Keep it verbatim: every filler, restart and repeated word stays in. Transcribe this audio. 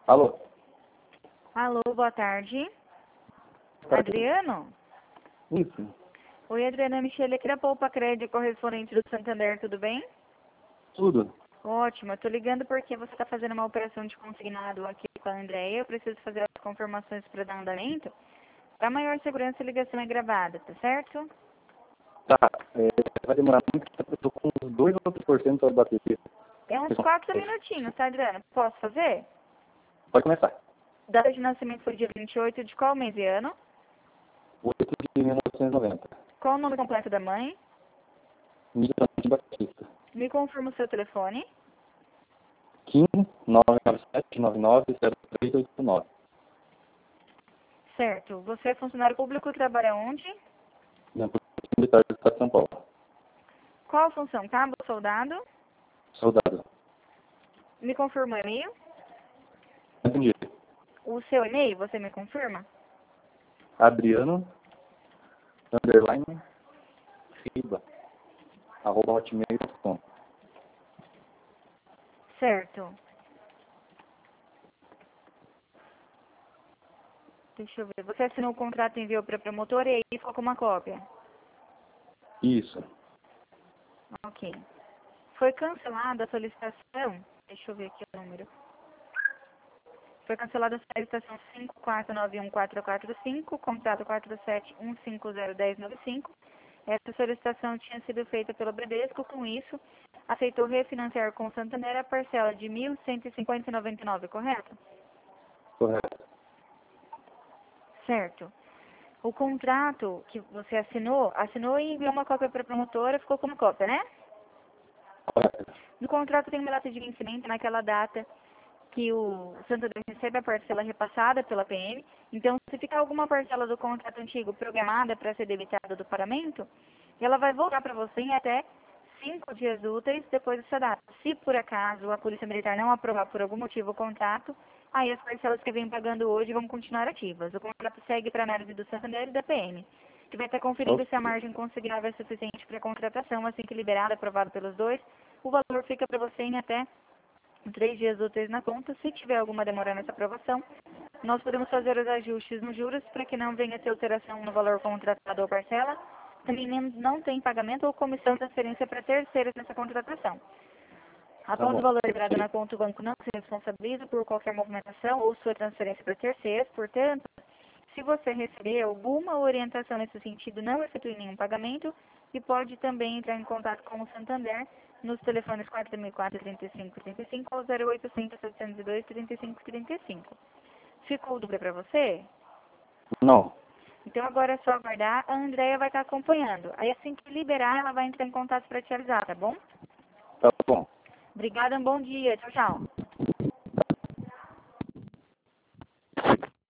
Alô? Alô, boa tarde. Tarde. Adriano? Isso. Oi, Adriano, é Michele aqui da Poupa Crédito, correspondente do Santander, tudo bem? Tudo. Ótimo, eu tô ligando porque você está fazendo uma operação de consignado aqui com a Andréia, eu preciso fazer as confirmações para dar andamento. Para maior segurança, a ligação é gravada, tá certo? Tá. É, vai demorar muito tempo. Eu tô com uns dois ou três por cento da bateria. É uns quatro minutinhos, tá, Adriano? Posso fazer? Pode começar. Data de nascimento foi dia vinte e oito de qual mês e ano? oito de mil novecentos e noventa. Qual o nome completo da mãe? Miriam de Batista. Me confirma o seu telefone. Kim nove nove sete nove nove zero três oito nove. Certo. Você é funcionário público e trabalha onde? Na Polícia Militar do Estado de São Paulo. Qual a função? Cabo ou soldado? Soldado. Me confirma o e-mail? Entendi. O seu e-mail, você me confirma? Adriano, underline, riba, arroba hotmail ponto com. Certo. Deixa eu ver. Você assinou o contrato e enviou para a promotora e aí ficou com uma cópia? Isso. Ok. Foi cancelada a solicitação. Deixa eu ver aqui o número. Foi cancelada a solicitação cinco quatro nove um quatro quatro cinco, contrato quatro sete um cinco zero um zero nove cinco. Essa solicitação tinha sido feita pelo Bradesco, com isso, aceitou refinanciar com o Santander a parcela de mil cento e cinquenta e noventa e nove, correto? Correto. Certo. O contrato que você assinou, assinou e enviou uma cópia para a promotora, ficou com uma cópia, né? Correto. No contrato tem uma data de vencimento naquela data que o Santander recebe a parcela repassada pela P M. Então, se ficar alguma parcela do contrato antigo programada para ser debitada do pagamento, ela vai voltar para você em até cinco dias úteis depois dessa data. Se por acaso a Polícia Militar não aprovar por algum motivo o contrato, aí as parcelas que vem pagando hoje vão continuar ativas. O contrato segue para análise do Santander e da P M, que vai estar conferindo Ok. se a margem consignável é suficiente para a contratação. Assim que liberado, aprovado pelos dois, o valor fica para você em até três dias úteis na conta. Se tiver alguma demora nessa aprovação, nós podemos fazer os ajustes nos juros para que não venha a ter alteração no valor contratado ou parcela. Também nem- não tem pagamento ou comissão de transferência para terceiros nessa contratação. Tá Após o bom. valor liberado na conta, o banco não se responsabiliza por qualquer movimentação ou sua transferência para terceiros. Portanto, se você receber alguma orientação nesse sentido, não efetue nenhum pagamento e pode também entrar em contato com o Santander nos telefones quatro mil e quatro, trinta e cinco, trinta e cinco ou zero oitocentos, setecentos e dois, trinta e cinco, trinta e cinco. Ficou dúvida para você? Não. Então agora é só aguardar, a Andréia vai estar acompanhando. Aí assim que liberar, ela vai entrar em contato para te avisar, tá bom? Tá bom. Obrigada, um bom dia. Tchau, tchau.